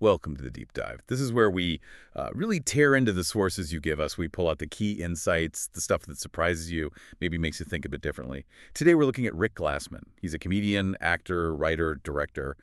Welcome to the Deep Dive. This is where we really tear into the sources you give us. We pull out the key insights, the stuff that surprises you, maybe makes you think a bit differently. Today we're looking at Rick Glassman. He's a comedian, actor, writer, director,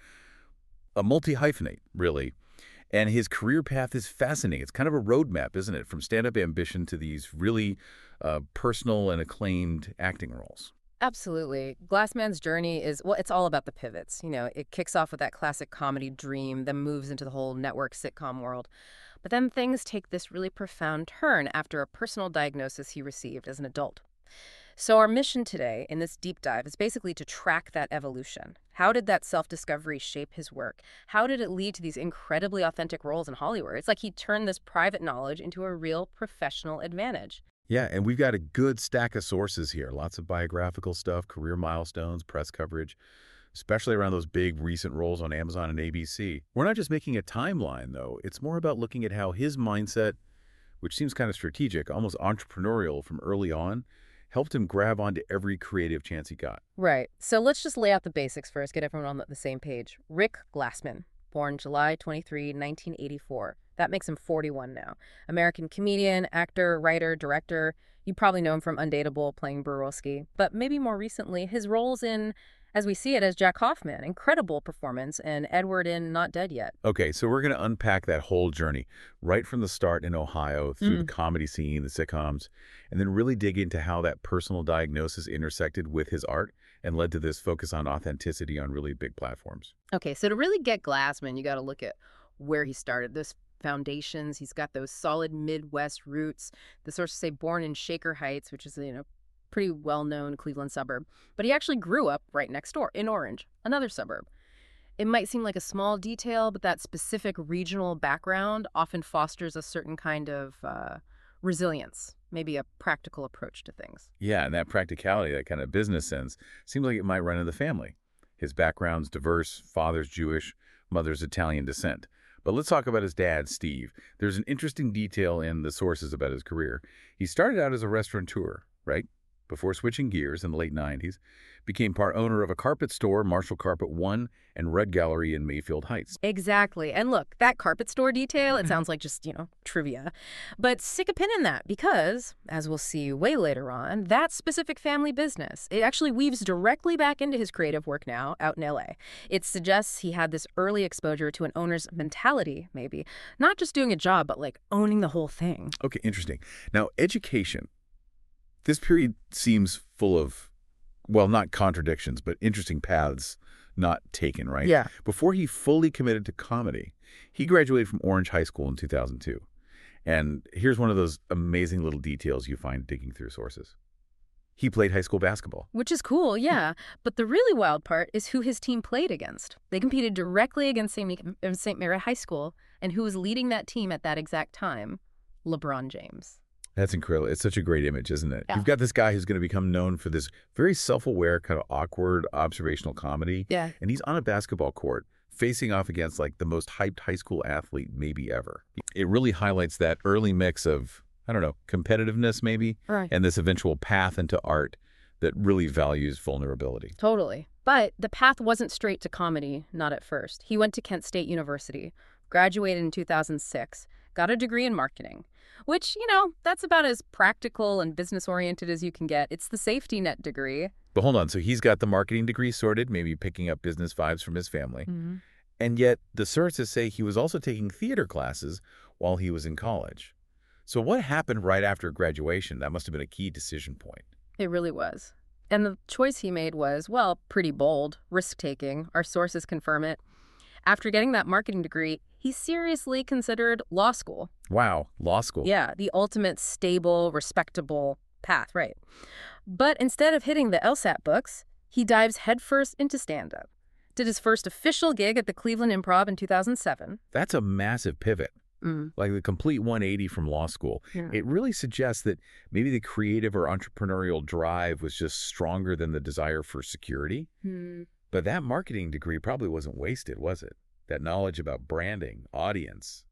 a multi-hyphenate, really. And his career path is fascinating. It's kind of a roadmap, isn't it? From stand-up ambition to these really personal and acclaimed acting roles. Absolutely. Glassman's journey is, well, it's all about the pivots. It kicks off with that classic comedy dream, then moves into the whole network sitcom world. But then things take this really profound turn after a personal diagnosis he received as an adult. So our mission today in this deep dive is basically to track that evolution. How did that self-discovery shape his work? How did it lead to these incredibly authentic roles in Hollywood? It's like he turned this private knowledge into a real professional advantage. Yeah, and we've got a good stack of sources here. Lots of biographical stuff, career milestones, press coverage, especially around those big recent roles on Amazon and ABC. We're not just making a timeline, though. It's more about looking at how his mindset, which seems kind of strategic, almost entrepreneurial from early on, helped him grab onto every creative chance he got. Right. So let's just lay out the basics first, get everyone on the same page. Rick Glassman, born July 23, 1984. That makes him 41 now. American comedian, actor, writer, director. You probably know him from Undateable, playing Borowski. But maybe more recently, his roles in As We See It as Jack Hoffman, incredible performance, and Edward in Not Dead Yet. Okay, so we're going to unpack that whole journey right from the start in Ohio through the comedy scene, the sitcoms, and then really dig into how that personal diagnosis intersected with his art and led to this focus on authenticity on really big platforms. Okay, so to really get Glassman, you got to look at where he started. Those foundations, he's got those solid Midwest roots. The sources say born in Shaker Heights, which is, pretty well-known Cleveland suburb. But he actually grew up right next door in Orange, another suburb. It might seem like a small detail, but that specific regional background often fosters a certain kind of resilience, maybe a practical approach to things. Yeah, and that practicality, that kind of business sense, seems like it might run in the family. His background's diverse, father's Jewish, mother's Italian descent. But let's talk about his dad, Steve. There's an interesting detail in the sources about his career. He started out as a restaurateur, right? Before switching gears in the late 90s, became part owner of a carpet store, Marshall Carpet One, and Red Gallery in Mayfield Heights. Exactly. And look, that carpet store detail, it sounds like just, trivia. But stick a pin in that because, as we'll see way later on, that specific family business, it actually weaves directly back into his creative work now out in LA. It suggests he had this early exposure to an owner's mentality, maybe. Not just doing a job, but like owning the whole thing. Okay, interesting. Now, education. This period seems full of, well, not contradictions, but interesting paths not taken, right? Yeah. Before he fully committed to comedy, he graduated from Orange High School in 2002. And here's one of those amazing little details you find digging through sources. He played high school basketball. Which is cool, yeah. But the really wild part is who his team played against. They competed directly against St. Mary High School, and who was leading that team at that exact time? LeBron James. That's incredible. It's such a great image, isn't it? Yeah. You've got this guy who's going to become known for this very self-aware, kind of awkward observational comedy. Yeah. And he's on a basketball court facing off against like the most hyped high school athlete maybe ever. It really highlights that early mix of, I don't know, competitiveness maybe, Right. and this eventual path into art that really values vulnerability. Totally. But the path wasn't straight to comedy, not at first. He went to Kent State University, graduated in 2006, got a degree in marketing, which, that's about as practical and business-oriented as you can get. It's the safety net degree. But hold on, so he's got the marketing degree sorted, maybe picking up business vibes from his family. Mm-hmm. And yet the sources say he was also taking theater classes while he was in college. So what happened right after graduation? That must have been a key decision point. It really was. And the choice he made was, well, pretty bold, risk-taking. Our sources confirm it. After getting that marketing degree, he seriously considered law school. Wow, law school. Yeah, the ultimate stable, respectable path, right. But instead of hitting the LSAT books, he dives headfirst into stand-up. Did his first official gig at the Cleveland Improv in 2007. That's a massive pivot, like the complete 180 from law school. Yeah. It really suggests that maybe the creative or entrepreneurial drive was just stronger than the desire for security. But that marketing degree probably wasn't wasted, was it? That knowledge about branding, audience,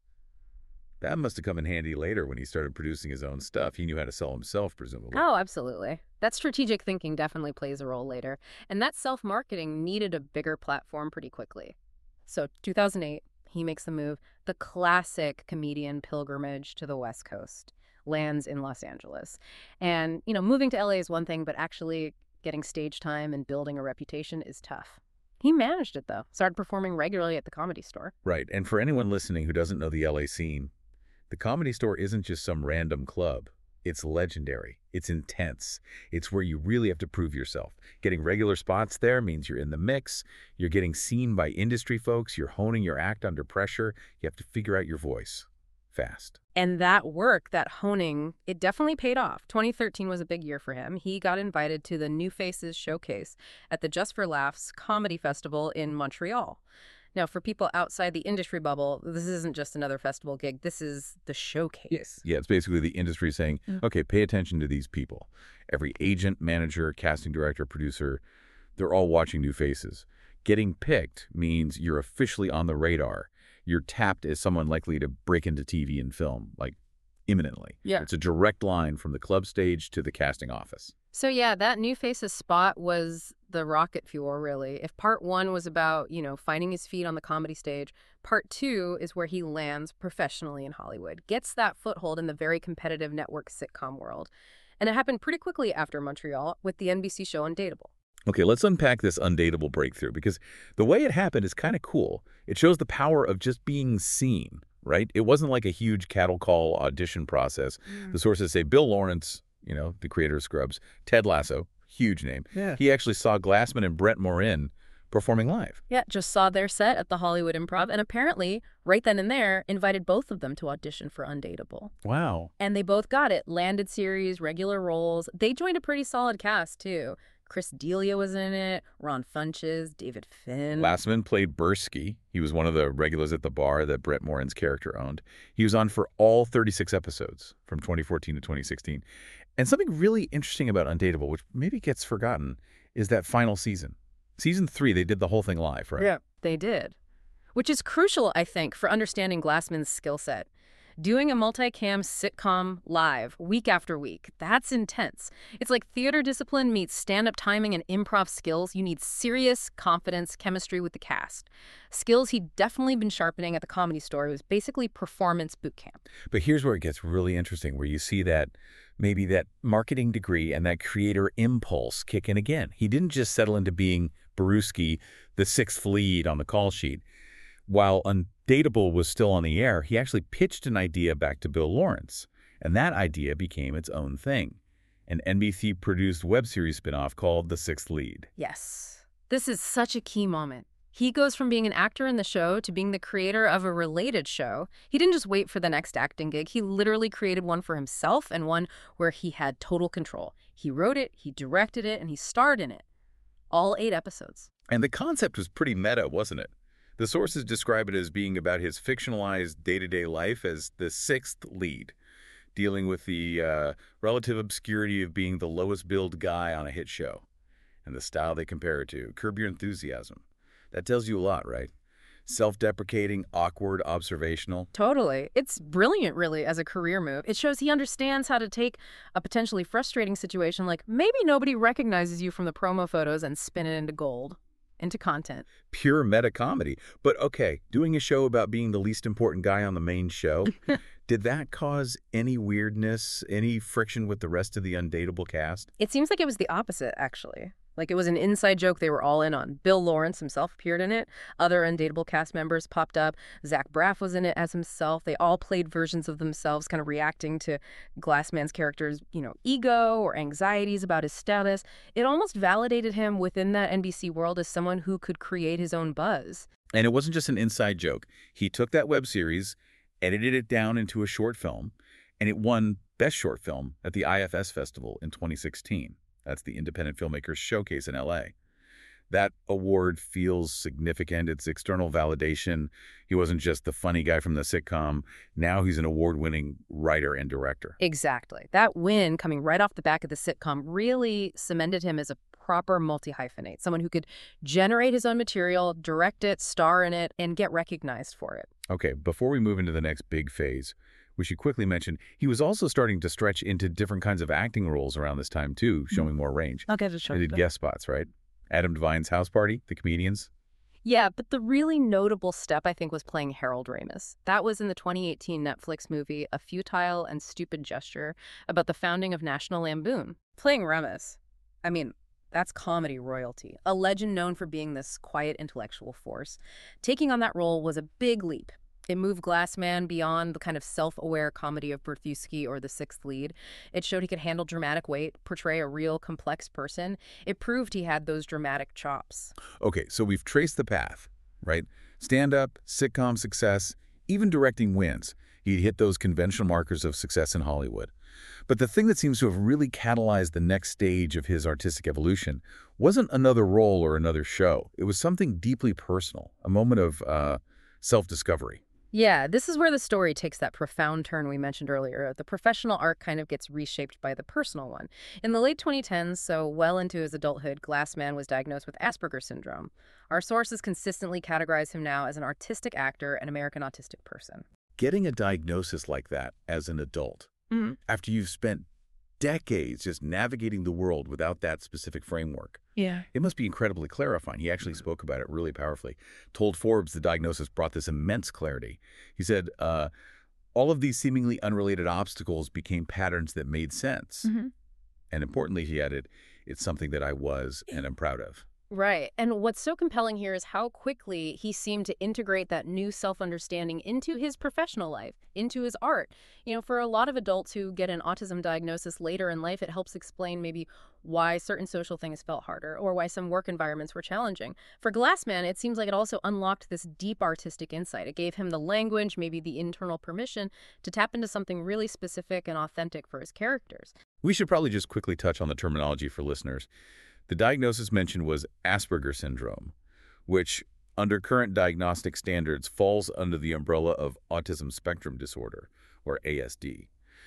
that must have come in handy later when he started producing his own stuff. He knew how to sell himself, presumably. Oh, absolutely. That strategic thinking definitely plays a role later. And that self-marketing needed a bigger platform pretty quickly. So 2008, he makes the move. The classic comedian pilgrimage to the West Coast, lands in Los Angeles. And, moving to LA is one thing, but actually getting stage time and building a reputation is tough. He managed it, though. Started performing regularly at the Comedy Store. Right. And for anyone listening who doesn't know the LA scene, the Comedy Store isn't just some random club. It's legendary. It's intense. It's where you really have to prove yourself. Getting regular spots there means you're in the mix. You're getting seen by industry folks. You're honing your act under pressure. You have to figure out your voice fast. And that work, that honing, it definitely paid off. 2013 was a big year for him. He got invited to the New Faces Showcase at the Just for Laughs Comedy Festival in Montreal. Now, for people outside the industry bubble, this isn't just another festival gig. This is the showcase. Yes. Yeah, it's basically the industry saying, okay, pay attention to these people. Every agent, manager, casting director, producer, they're all watching New Faces. Getting picked means you're officially on the radar. You're tapped as someone likely to break into TV and film, like imminently. Yeah. It's a direct line from the club stage to the casting office. So yeah, that New Faces spot was the rocket fuel, really. If part one was about, finding his feet on the comedy stage, part two is where he lands professionally in Hollywood, gets that foothold in the very competitive network sitcom world. And it happened pretty quickly after Montreal with the NBC show Undateable. Okay, let's unpack this Undateable breakthrough, because the way it happened is kind of cool. It shows the power of just being seen, right? It wasn't like a huge cattle call audition process. The sources say Bill Lawrence, the creator of Scrubs, Ted Lasso, huge name. Yeah. He actually saw Glassman and Brett Morin performing live. Yeah, just saw their set at the Hollywood Improv, and apparently, right then and there, invited both of them to audition for Undateable. Wow. And they both got it. Landed series, regular roles. They joined a pretty solid cast, too. Chris D'Elia was in it, Ron Funches, David Finn. Glassman played Bursky. He was one of the regulars at the bar that Brett Morin's character owned. He was on for all 36 episodes from 2014 to 2016. And something really interesting about Undateable, which maybe gets forgotten, is that final season. Season 3, they did the whole thing live, right? Yeah. They did. Which is crucial, I think, for understanding Glassman's skill set. Doing a multicam sitcom live week after week, that's intense. It's like theater discipline meets stand-up timing and improv skills. You need serious confidence, chemistry with the cast. Skills he'd definitely been sharpening at the Comedy Store. It was basically performance boot camp. But here's where it gets really interesting, where you see that maybe that marketing degree and that creator impulse kick in again. He didn't just settle into being Baruski, the sixth lead on the call sheet. While Undateable was still on the air, he actually pitched an idea back to Bill Lawrence, and that idea became its own thing, an NBC-produced web series spinoff called The Sixth Lead. Yes. This is such a key moment. He goes from being an actor in the show to being the creator of a related show. He didn't just wait for the next acting gig. He literally created one for himself, and one where he had total control. He wrote it, he directed it, and he starred in it. All 8 episodes. And the concept was pretty meta, wasn't it? The sources describe it as being about his fictionalized day-to-day life as the sixth lead, dealing with the relative obscurity of being the lowest-billed guy on a hit show, and the style they compare it to. Curb Your Enthusiasm. That tells you a lot, right? Self-deprecating, awkward, observational. Totally. It's brilliant, really, as a career move. It shows he understands how to take a potentially frustrating situation like maybe nobody recognizes you from the promo photos and spin it into gold, into content. Pure meta comedy. But okay, doing a show about being the least important guy on the main show, did that cause any weirdness, any friction with the rest of the Undateable cast? It seems like it was the opposite, actually. Like it was an inside joke they were all in on. Bill Lawrence himself appeared in it. Other Undateable cast members popped up. Zach Braff was in it as himself. They all played versions of themselves, kind of reacting to Glassman's character's, ego or anxieties about his status. It almost validated him within that NBC world as someone who could create his own buzz. And it wasn't just an inside joke. He took that web series, edited it down into a short film, and it won Best Short Film at the IFS Festival in 2016. That's the Independent Filmmakers Showcase in L.A. That award feels significant. It's external validation. He wasn't just the funny guy from the sitcom. Now he's an award-winning writer and director. Exactly. That win coming right off the back of the sitcom really cemented him as a proper multi-hyphenate, someone who could generate his own material, direct it, star in it, and get recognized for it. Okay, before we move into the next big phase, we should quickly mention he was also starting to stretch into different kinds of acting roles around this time, too, showing more range. I'll get it. He did guest spots, right? Adam Devine's House Party, The Comedians. Yeah, but the really notable step, I think, was playing Harold Ramis. That was in the 2018 Netflix movie A Futile and Stupid Gesture about the founding of National Lampoon. Playing Ramis, I mean, that's comedy royalty, a legend known for being this quiet intellectual force. Taking on that role was a big leap. It moved Glassman beyond the kind of self-aware comedy of Berthusky or The Sixth Lead. It showed he could handle dramatic weight, portray a real complex person. It proved he had those dramatic chops. Okay, so we've traced the path, right? Stand-up, sitcom success, even directing wins. He hit those conventional markers of success in Hollywood. But the thing that seems to have really catalyzed the next stage of his artistic evolution wasn't another role or another show. It was something deeply personal, a moment of self-discovery. Yeah, this is where the story takes that profound turn we mentioned earlier. The professional arc kind of gets reshaped by the personal one. In the late 2010s, so well into his adulthood, Glassman was diagnosed with Asperger's syndrome. Our sources consistently categorize him now as an artistic actor and American autistic person. Getting a diagnosis like that as an adult, after you've spent decades just navigating the world without that specific framework, Yeah. it must be incredibly clarifying. He actually spoke about it really powerfully. Told Forbes the diagnosis brought this immense clarity. He said, all of these seemingly unrelated obstacles became patterns that made sense. And importantly, he added, it's something that I was and am proud of. Right. And what's so compelling here is how quickly he seemed to integrate that new self-understanding into his professional life, into his art. For a lot of adults who get an autism diagnosis later in life, it helps explain maybe why certain social things felt harder or why some work environments were challenging. For Glassman, it seems like it also unlocked this deep artistic insight. It gave him the language, maybe the internal permission to tap into something really specific and authentic for his characters. We should probably just quickly touch on the terminology for listeners. The diagnosis mentioned was Asperger syndrome, which, under current diagnostic standards, falls under the umbrella of autism spectrum disorder, or ASD.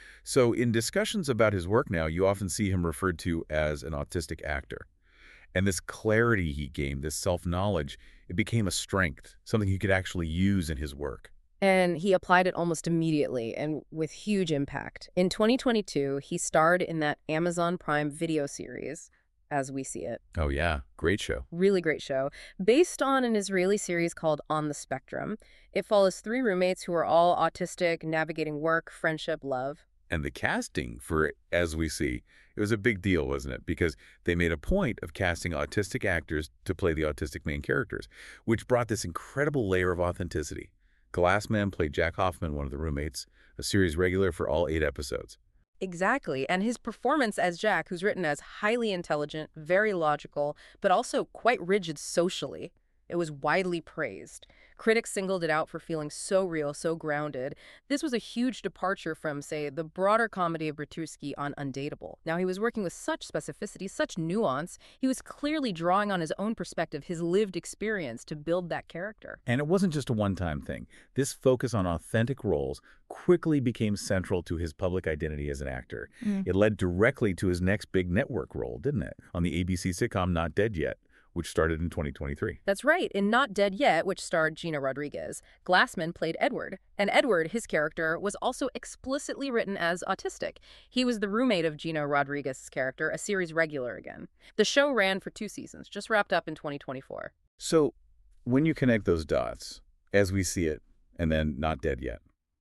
So in discussions about his work now, you often see him referred to as an autistic actor. And this clarity he gained, this self-knowledge, it became a strength, something he could actually use in his work. And he applied it almost immediately and with huge impact. In 2022, he starred in that Amazon Prime video series, As We See It. Oh yeah, great show. Really great show. Based on an Israeli series called On the Spectrum, it follows three roommates who are all autistic, navigating work, friendship, love. And the casting for As We See, it was a big deal, wasn't it? Because they made a point of casting autistic actors to play the autistic main characters, which brought this incredible layer of authenticity. Glassman played Jack Hoffman, one of the roommates, a series regular for all 8 episodes. Exactly. And his performance as Jack, who's written as highly intelligent, very logical, but also quite rigid socially, it was widely praised. Critics singled it out for feeling so real, so grounded. This was a huge departure from, say, the broader comedy of Bertuzzi on Undateable. Now, he was working with such specificity, such nuance. He was clearly drawing on his own perspective, his lived experience to build that character. And it wasn't just a one-time thing. This focus on authentic roles quickly became central to his public identity as an actor. It led directly to his next big network role, didn't it? On the ABC sitcom Not Dead Yet, which started in 2023. That's right. In Not Dead Yet, which starred Gina Rodriguez, Glassman played Edward. And Edward, his character, was also explicitly written as autistic. He was the roommate of Gina Rodriguez's character, a series regular again. The show ran for 2 seasons, just wrapped up in 2024. So when you connect those dots, As We See It, and then Not Dead Yet,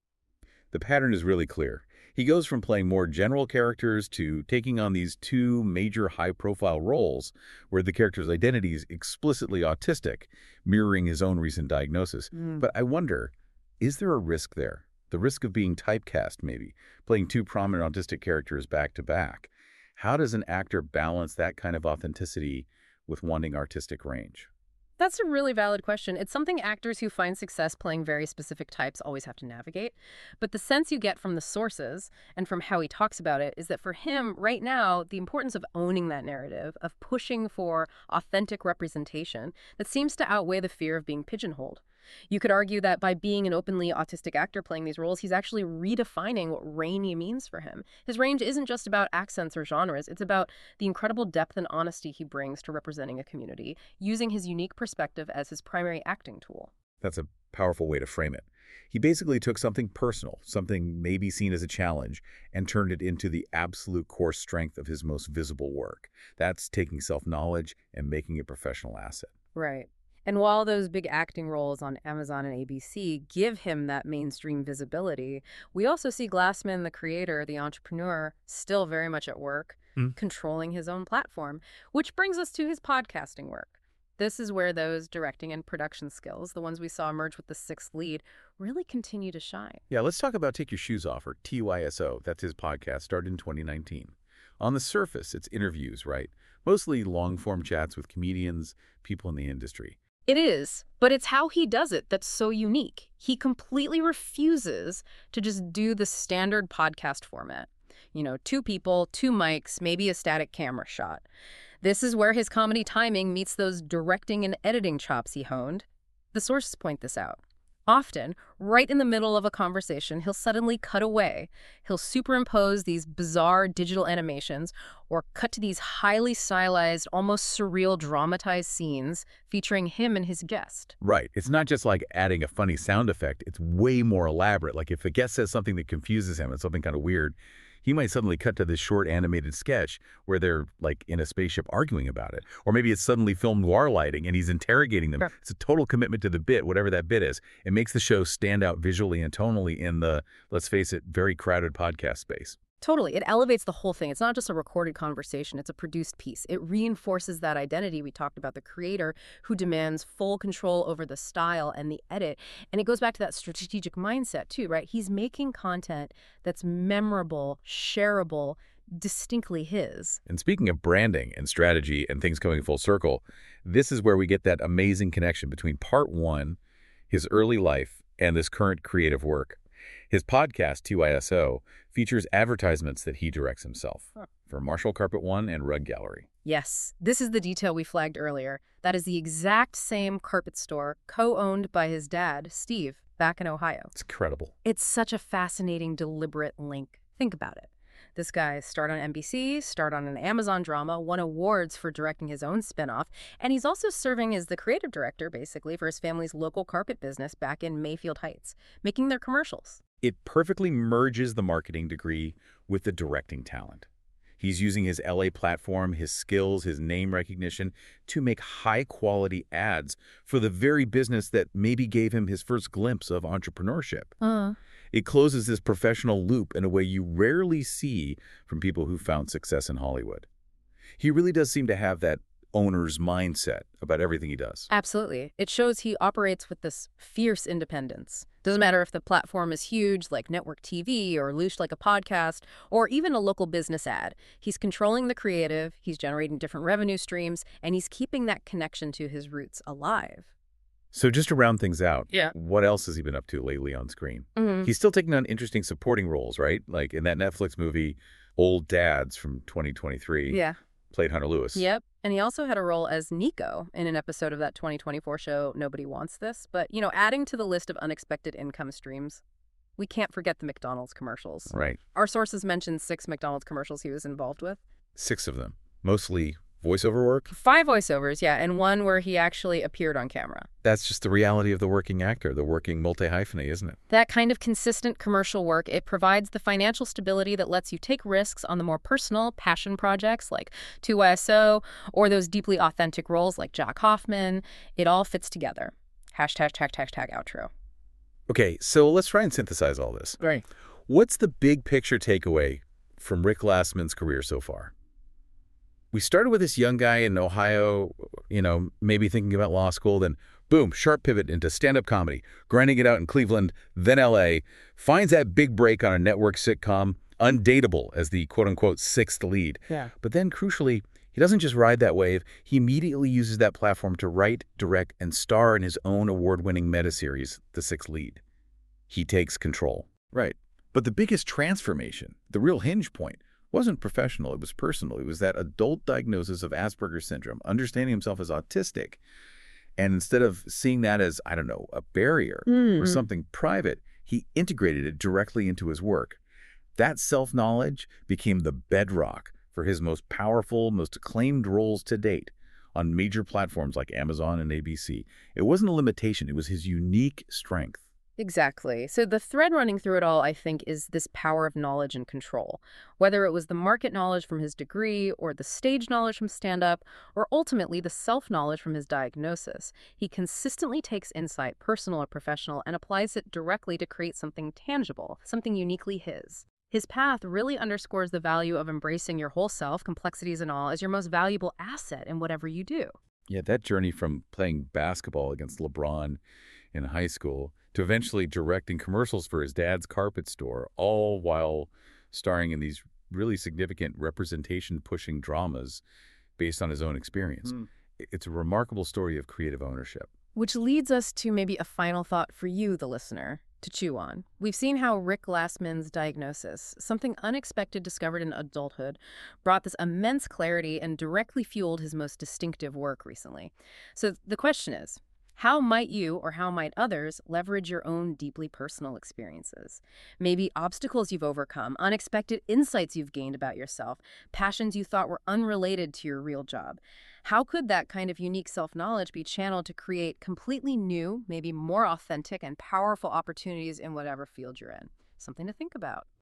the pattern is really clear. He goes from playing more general characters to taking on these 2 major high-profile roles where the character's identity is explicitly autistic, mirroring his own recent diagnosis. But I wonder, is there a risk there? The risk of being typecast, maybe, playing 2 prominent autistic characters back-to-back. How does an actor balance that kind of authenticity with wanting artistic range? That's a really valid question. It's something actors who find success playing very specific types always have to navigate. But the sense you get from the sources and from how he talks about it is that for him, right now, the importance of owning that narrative, of pushing for authentic representation, that seems to outweigh the fear of being pigeonholed. You could argue that by being an openly autistic actor playing these roles, he's actually redefining what range means for him. His range isn't just about accents or genres. It's about the incredible depth and honesty he brings to representing a community, using his unique perspective as his primary acting tool. That's a powerful way to frame it. He basically took something personal, something maybe seen as a challenge, and turned it into the absolute core strength of his most visible work. That's taking self-knowledge and making a professional asset. Right. And while those big acting roles on Amazon and ABC give him that mainstream visibility, we also see Glassman, the creator, the entrepreneur, still very much at work, controlling his own platform, which brings us to his podcasting work. This is where those directing and production skills, the ones we saw emerge with The Sixth Lead, really continue to shine. Yeah, let's talk about Take Your Shoes Off, or TYSO. That's his podcast, started in 2019. On the surface, it's interviews, right? Mostly long-form chats with comedians, people in the industry. It is, but it's how he does it that's so unique. He completely refuses to just do the standard podcast format. You know, 2 people, 2 mics, maybe a static camera shot. This is where his comedy timing meets those directing and editing chops he honed. The sources point this out. Often, right in the middle of a conversation, he'll suddenly cut away. He'll superimpose these bizarre digital animations or cut to these highly stylized, almost surreal dramatized scenes featuring him and his guest. Right. It's not just like adding a funny sound effect. It's way more elaborate. Like if a guest says something that confuses him, it's something kind of weird, he might suddenly cut to this short animated sketch where they're like in a spaceship arguing about it. Or maybe it's suddenly film noir lighting and he's interrogating them. Sure. It's a total commitment to the bit, whatever that bit is. It makes the show stand out visually and tonally in the, let's face it, very crowded podcast space. Totally. It elevates the whole thing. It's not just a recorded conversation. It's a produced piece. It reinforces that identity we talked about, the creator who demands full control over the style and the edit. And it goes back to that strategic mindset too, right? He's making content that's memorable, shareable, distinctly his. And speaking of branding and strategy and things coming full circle, this is where we get that amazing connection between part 1, his early life, and this current creative work. His podcast, TYSO, features advertisements that he directs himself for Marshall Carpet One and Rug Gallery. Yes, this is the detail we flagged earlier. That is the exact same carpet store co-owned by his dad, Steve, back in Ohio. It's incredible. It's such a fascinating, deliberate link. Think about it. This guy starred on NBC, starred on an Amazon drama, won awards for directing his own spinoff, and he's also serving as the creative director, basically, for his family's local carpet business back in Mayfield Heights, making their commercials. It perfectly merges the marketing degree with the directing talent. He's using his LA platform, his skills, his name recognition to make high-quality ads for the very business that maybe gave him his first glimpse of entrepreneurship. It closes this professional loop in a way you rarely see from people who found success in Hollywood. He really does seem to have that owner's mindset about everything he does. Absolutely. It shows he operates with this fierce independence. Doesn't matter if the platform is huge, like network TV, or loose like a podcast, or even a local business ad. He's controlling the creative, he's generating different revenue streams, and he's keeping that connection to his roots alive. So just to round things out, Yeah. What else has he been up to lately on screen? He's still taking on interesting supporting roles, right? Like in that Netflix movie, Old Dads from 2023. Yeah. Played Hunter Lewis. Yep. And he also had a role as Nico in an episode of that 2024 show, Nobody Wants This. But, adding to the list of unexpected income streams, we can't forget the McDonald's commercials. Right. Our sources mentioned 6 McDonald's commercials he was involved with. 6 of them. Mostly voiceover work. 5 voiceovers, yeah, and 1 where he actually appeared on camera. That's just the reality of the working actor, the working multi-hyphenate, isn't it? That kind of consistent commercial work, it provides the financial stability that lets you take risks on the more personal passion projects like 2YSO or those deeply authentic roles like Jack Hoffman. It all fits together. Hashtag outro. Okay, so let's try and synthesize all this. Right. What's the big picture takeaway from Rick Glassman's career so far? We started with this young guy in Ohio, maybe thinking about law school, then boom, sharp pivot into stand-up comedy, grinding it out in Cleveland, then LA, finds that big break on a network sitcom, Undateable as the quote-unquote 6th lead. Yeah. But then, crucially, he doesn't just ride that wave, he immediately uses that platform to write, direct, and star in his own award-winning meta-series, The 6th Lead. He takes control. Right. But the biggest transformation, the real hinge point, wasn't professional, it was personal. It was that adult diagnosis of Asperger's syndrome, understanding himself as autistic. And instead of seeing that as, a barrier or something private, he integrated it directly into his work. That self-knowledge became the bedrock for his most powerful, most acclaimed roles to date on major platforms like Amazon and ABC. It wasn't a limitation, it was his unique strength. Exactly. So the thread running through it all, I think, is this power of knowledge and control. Whether it was the market knowledge from his degree, or the stage knowledge from stand up, or ultimately the self knowledge from his diagnosis, he consistently takes insight, personal or professional, and applies it directly to create something tangible, something uniquely his. His path really underscores the value of embracing your whole self, complexities and all, as your most valuable asset in whatever you do. Yeah, that journey from playing basketball against LeBron in high school to eventually directing commercials for his dad's carpet store, all while starring in these really significant representation-pushing dramas based on his own experience. It's a remarkable story of creative ownership. Which leads us to maybe a final thought for you, the listener, to chew on. We've seen how Rick Glassman's diagnosis, something unexpected discovered in adulthood, brought this immense clarity and directly fueled his most distinctive work recently. So the question is, how might you or how might others leverage your own deeply personal experiences? Maybe obstacles you've overcome, unexpected insights you've gained about yourself, passions you thought were unrelated to your real job. How could that kind of unique self-knowledge be channeled to create completely new, maybe more authentic and powerful opportunities in whatever field you're in? Something to think about.